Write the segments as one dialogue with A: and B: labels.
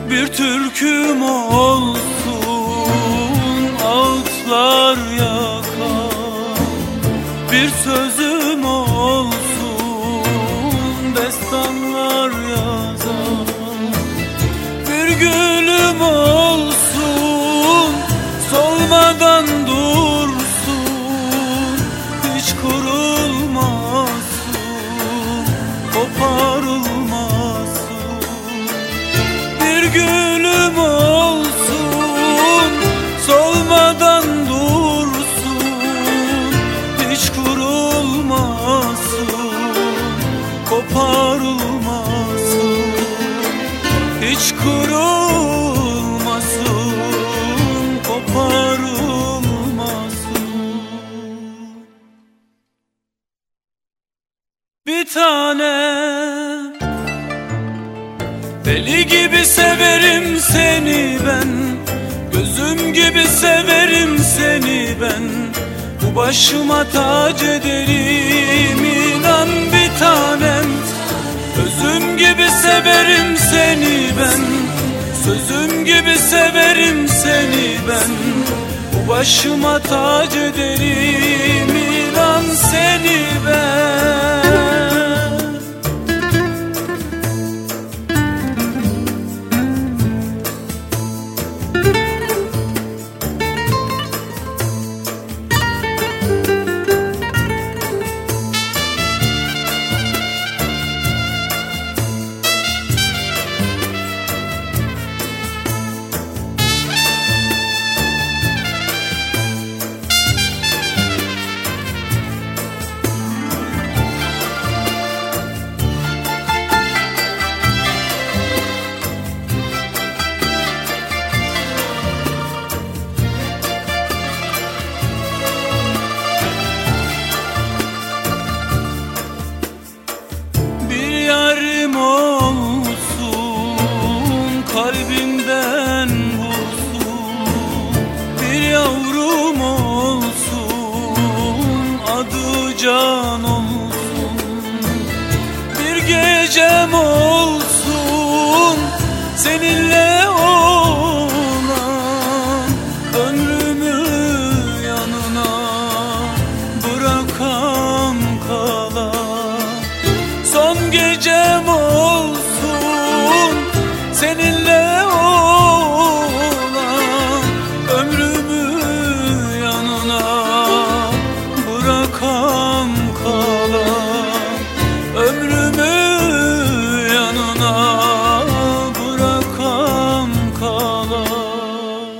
A: Bir türküm olsun ağıtlar yakar, bir sözüm olsun destanlar yazar. Bir gülüm olsun solmadan dursun, hiç kurulmasın, koparılmasın. Bir gülüm olsun solmadan dursun, hiç kurulmasın, koparılmasın. Hiç kurulmasın, koparılmasın. Bir tanem, deli gibi severim seni ben, gözüm gibi severim seni ben. Bu başıma tac ederim inan bir tanem. Özüm gibi severim seni ben, sözüm gibi severim seni ben. Bu başıma tac ederim inan seni ben. Kalbimden vursun, bir yavrum olsun, adı can olsun. Bir gecem olsun seninle olan, ömrümü yanına bırakan kalan. Son gecem olsun seninle olan, ömrümü yanına bırakan kalan. Ömrümü yanına bırakan kalan.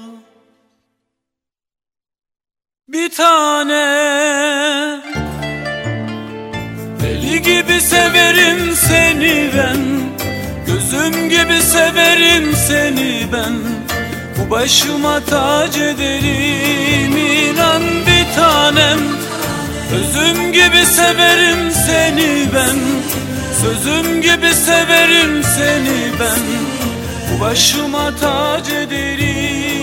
A: Bir tane, deli gibi severim seni ben, gözüm gibi severim seni ben. Bu başıma tac ederim inan bir tanem. Özüm gibi severim seni ben, sözüm gibi severim seni ben. Bu başıma tac ederim